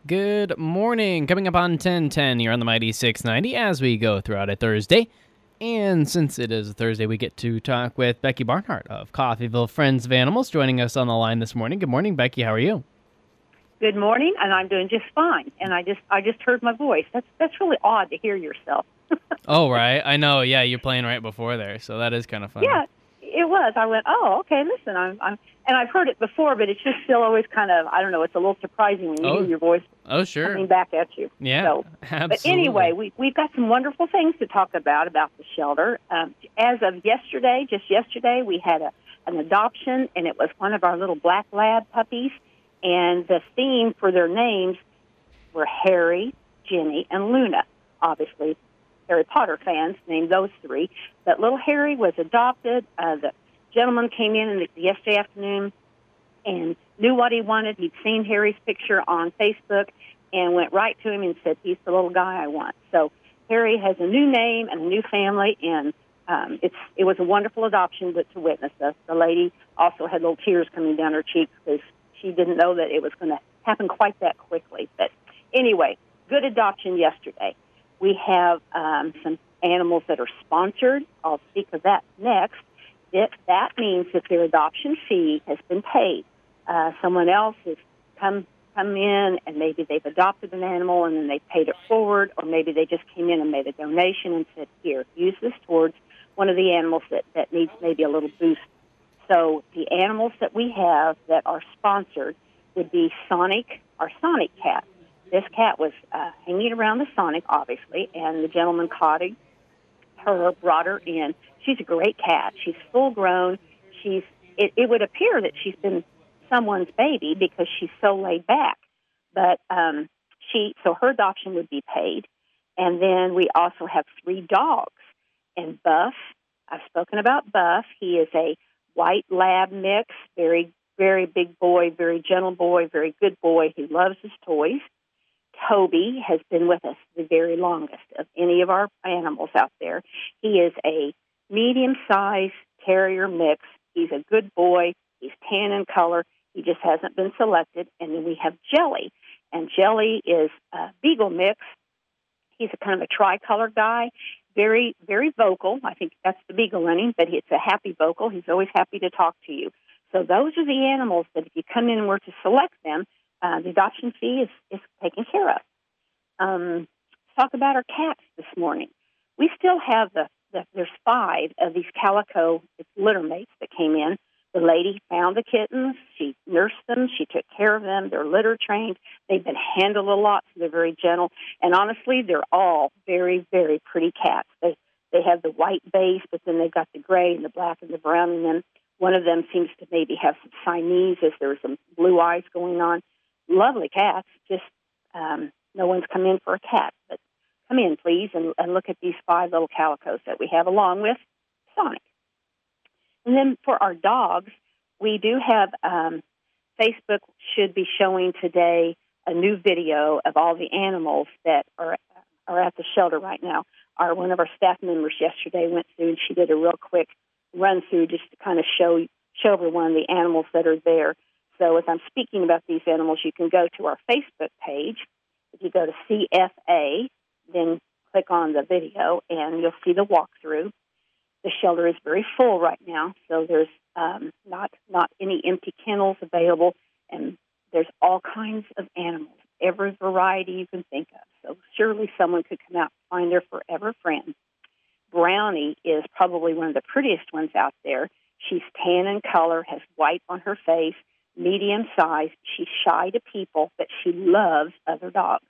Good morning. Coming up on 1010 here on the Mighty 690 as we go throughout a Thursday. And since it is a Thursday, we get to talk with Becky Barnhart of Coffeyville Friends of Animals joining us on the line this morning. Good morning, Becky. How are you? Good morning, and I'm doing just fine. And I just heard my voice. That's really odd to hear yourself. Oh, right. I know. Yeah, you're playing right before there, so that is kind of funny. Yeah, it was. I went, oh, okay. Listen, and I've heard it before, but it's just still always kind of, I don't know. It's a little surprising when you hear your voice coming back at you. Yeah, so, absolutely. But anyway, we've got some wonderful things to talk about the shelter. As of yesterday, just yesterday, we had an adoption, and it was one of our little black lab puppies. And the theme for their names were Harry, Ginny, and Luna. Obviously, Harry Potter fans named those three. But little Harry was adopted. The gentleman came in yesterday afternoon and knew what he wanted. He'd seen Harry's picture on Facebook and went right to him and said, he's the little guy I want. So Harry has a new name and a new family, and it was a wonderful adoption to witness us. The lady also had little tears coming down her cheeks because she didn't know that it was going to happen quite that quickly. But anyway, good adoption yesterday. We have some animals that are sponsored. I'll speak of that next. That means that their adoption fee has been paid. Someone else has come in and maybe they've adopted an animal and then they paid it forward, or maybe they just came in and made a donation and said, here, use this towards one of the animals that needs maybe a little boost. So the animals that we have that are sponsored would be Sonic, our Sonic cat. This cat was hanging around the Sonic, obviously, and the gentleman caught her, brought her in. She's a great cat. She's full grown. It would appear that she's been someone's baby because she's so laid back. But so her adoption would be paid. And then we also have 3 dogs. And Buff, I've spoken about Buff. He is a white lab mix, very, very big boy, very gentle boy, very good boy. He loves his toys. Toby has been with us the very longest of any of our animals out there. He is a medium-sized terrier mix. He's a good boy. He's tan in color. He just hasn't been selected. And then we have Jelly. And Jelly is a beagle mix. He's a kind of a tricolor guy. Very, very vocal. I think that's the beagle in him, but it's a happy vocal. He's always happy to talk to you. So those are the animals that if you come in and were to select them, the adoption fee is taken care of. Let's talk about our cats this morning. We still have there's 5 of these calico litter mates that came in. The lady found the kittens. She nursed them. She took care of them. They're litter trained. They've been handled a lot, so they're very gentle. And honestly, they're all very, very pretty cats. They have the white base, but then they've got the gray and the black and the brown in them. One of them seems to maybe have some Siamese, as there's some blue eyes going on. Lovely cats. Just no one's come in for a cat, but come in, please, and look at these 5 little calicos that we have, along with Sonic. And then for our dogs, we do have Facebook should be showing today a new video of all the animals that are at the shelter right now. One of our staff members yesterday went through and she did a real quick run through just to kind of show everyone the animals that are there. So as I'm speaking about these animals, you can go to our Facebook page. If you go to CFA, then click on the video and you'll see the walkthrough. The shelter is very full right now, so there's not any empty kennels available, and there's all kinds of animals, every variety you can think of. So surely someone could come out and find their forever friend. Brownie is probably one of the prettiest ones out there. She's tan in color, has white on her face, medium size. She's shy to people, but she loves other dogs.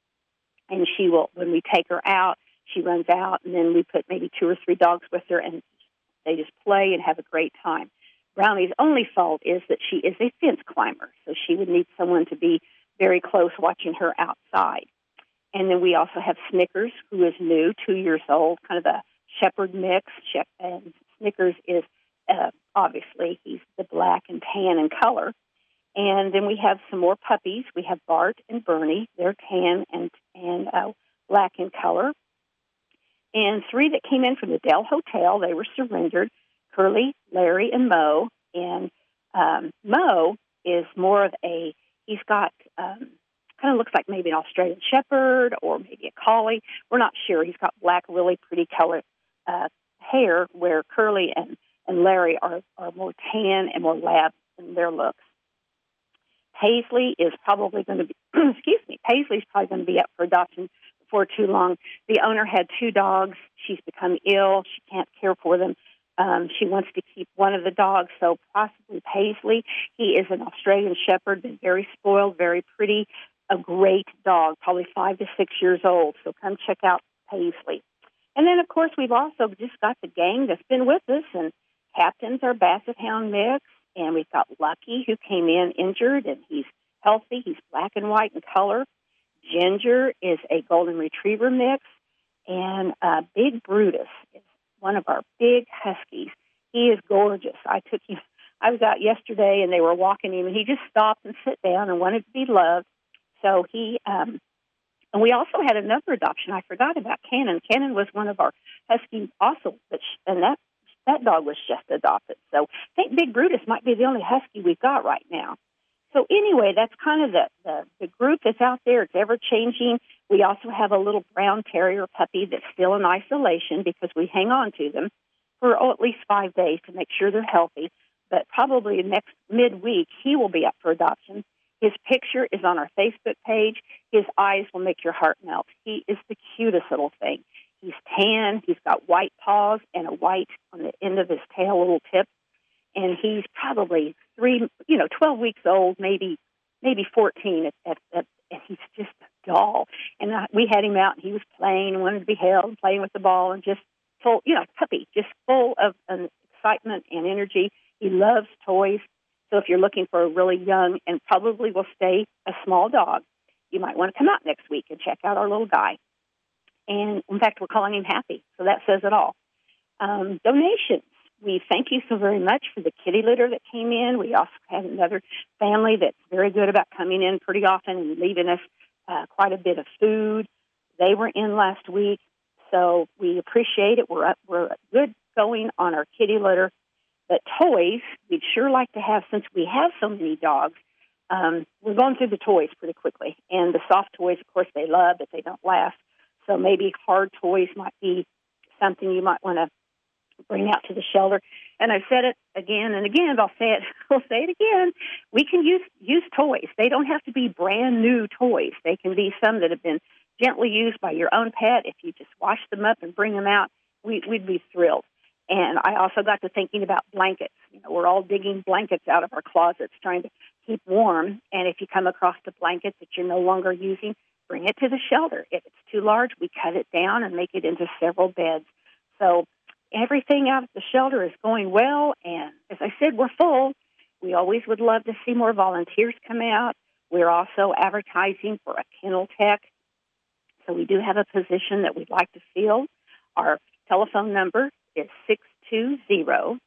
And she will, when we take her out, she runs out, and then we put maybe 2 or 3 dogs with her, and they just play and have a great time. Brownie's only fault is that she is a fence climber, so she would need someone to be very close watching her outside. And then we also have Snickers, who is new, 2 years old, kind of a shepherd mix. And Snickers is, obviously, he's the black and tan in color. And then we have some more puppies. We have Bart and Bernie. They're tan and black in color. And 3 that came in from the Dell Hotel, they were surrendered, Curly, Larry, and Mo. And Mo is more of he's got kind of looks like maybe an Australian Shepherd or maybe a Collie. We're not sure. He's got black, really pretty colored hair, where Curly and Larry are more tan and more lab in their looks. Paisley is probably going to be, Paisley's probably going to be up for adoption before too long. The owner had 2 dogs. She's become ill. She can't care for them. She wants to keep one of the dogs, so possibly Paisley. He is an Australian Shepherd, been very spoiled, very pretty, a great dog, probably 5 to 6 years old. So come check out Paisley. And then, of course, we've also just got the gang that's been with us, and Captain's our Basset Hound mix, and we've got Lucky, who came in injured, and he's healthy. He's black and white in color. Ginger is a Golden Retriever mix, and Big Brutus is one of our big Huskies. He is gorgeous. I was out yesterday, and they were walking him, and he just stopped and sat down and wanted to be loved. So and we also had another adoption. I forgot about Cannon. Cannon was one of our Huskies also, and that dog was just adopted. So I think Big Brutus might be the only Husky we've got right now. So anyway, that's kind of the group that's out there. It's ever-changing. We also have a little brown terrier puppy that's still in isolation because we hang on to them for at least 5 days to make sure they're healthy. But probably next midweek, he will be up for adoption. His picture is on our Facebook page. His eyes will make your heart melt. He is the cutest little thing. He's tan. He's got white paws and a white on the end of his tail, little tip. And he's probably 12 weeks old, maybe 14. And he's just a doll. And we had him out, and he was playing, wanted to be held, playing with the ball, and just full, puppy, just full of excitement and energy. He loves toys. So if you're looking for a really young and probably will stay a small dog, you might want to come out next week and check out our little guy. And, in fact, we're calling him Happy, so that says it all. Donations. We thank you so very much for the kitty litter that came in. We also had another family that's very good about coming in pretty often and leaving us quite a bit of food. They were in last week, so we appreciate it. We're good going on our kitty litter. But toys, we'd sure like to have, since we have so many dogs, we're going through the toys pretty quickly. And the soft toys, of course, they love, but they don't last. So maybe hard toys might be something you might want to bring out to the shelter. And I've said it again and again, but I'll say it again. We can use toys. They don't have to be brand new toys. They can be some that have been gently used by your own pet. If you just wash them up and bring them out, we'd be thrilled. And I also got to thinking about blankets. We're all digging blankets out of our closets trying to keep warm. And if you come across a blanket that you're no longer using, bring it to the shelter. If it's too large, we cut it down and make it into several beds. So everything out at the shelter is going well. And as I said, we're full. We always would love to see more volunteers come out. We're also advertising for a kennel tech. So we do have a position that we'd like to fill. Our telephone number is 620-252-6060,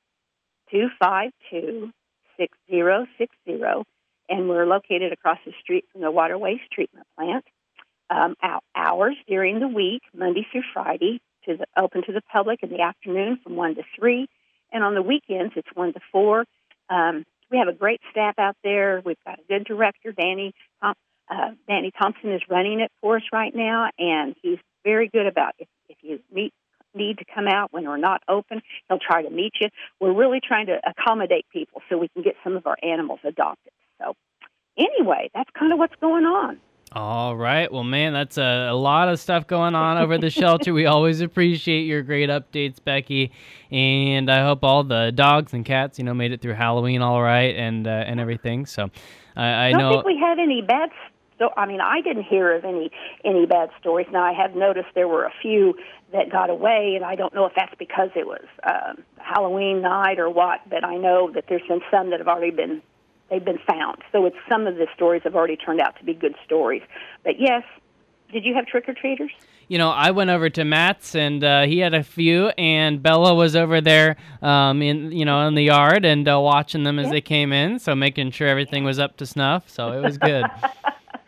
and we're located across the street from the water waste treatment plant. Hours during the week, Monday through Friday, open to the public in the afternoon from 1 to 3, and on the weekends it's 1 to 4. We have a great staff out there. We've got a good director, Danny Thompson is running it for us right now, and he's very good about if you need to come out when we're not open, he'll try to meet you. We're really trying to accommodate people so we can get some of our animals adopted. So anyway, that's kind of what's going on. All right. Well, man, that's a lot of stuff going on over the shelter. We always appreciate your great updates, Becky. And I hope all the dogs and cats, made it through Halloween all right and everything. So I don't know. think we had any bad. So I didn't hear of any bad stories. Now I have noticed there were a few that got away, and I don't know if that's because it was Halloween night or what. But I know that there's been some that have already been. They've been found. So some of the stories have already turned out to be good stories. But yes, did you have trick-or-treaters? I went over to Matt's, and he had a few, and Bella was over there in the yard and watching them as they came in, so making sure everything was up to snuff. So it was good.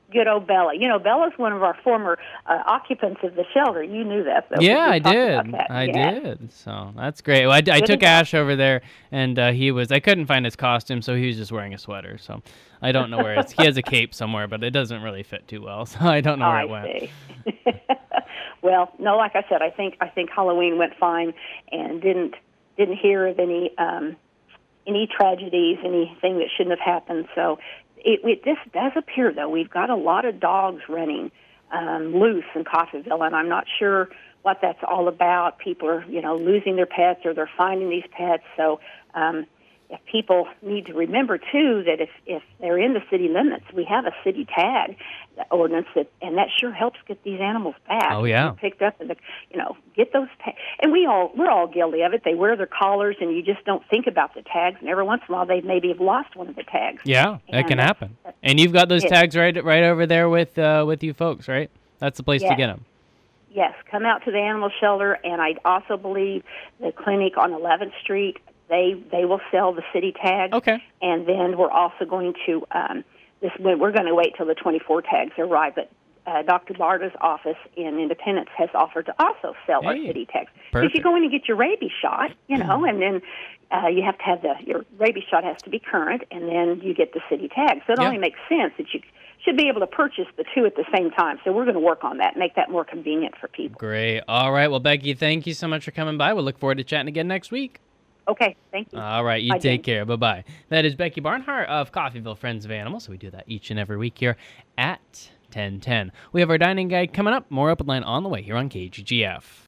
Good old Bella. You know, Bella's one of our former occupants of the shelter. You knew that, though. Yeah, I We talked did. about that. I Yeah. did. So that's great. Well, I took Ash over there, and I couldn't find his costume, so he was just wearing a sweater. So I don't know where he has a cape somewhere, but it doesn't really fit too well. So I don't know where it went. I see. Well, no, like I said, I think Halloween went fine, and didn't hear of any tragedies, anything that shouldn't have happened. So this does appear, though, we've got a lot of dogs running loose in Coffeyville, and I'm not sure what that's all about. People are, losing their pets, or they're finding these pets. So if people need to remember, too, that if they're in the city limits, we have a city tag ordinance, and that sure helps get these animals back. Oh, yeah. Picked up, and get those tags. And we're all guilty of it. They wear their collars, and you just don't think about the tags. And every once in a while, they maybe have lost one of the tags. Yeah, that can happen. And you've got those tags right over there with you folks, right? That's the place to get them. Yes, come out to the animal shelter, and I also believe the clinic on 11th Street. They will sell the city tags. Okay. And then we're also going to we're going to wait till the 24 tags arrive. But Dr. Barta's office in Independence has offered to also sell our city tags. Perfect. If you go in and get your rabies shot, and then you have to have your rabies shot has to be current, and then you get the city tag. So it only makes sense that you should be able to purchase the two at the same time. So we're going to work on that, make that more convenient for people. Great. All right. Well, Becky, thank you so much for coming by. We'll look forward to chatting again next week. Okay, thank you. All right, you take care. Bye-bye. That is Becky Barnhart of Coffeyville Friends of Animals. So we do that each and every week here at 10:10. We have our dining guide coming up. More Open Line on the way here on KGGF.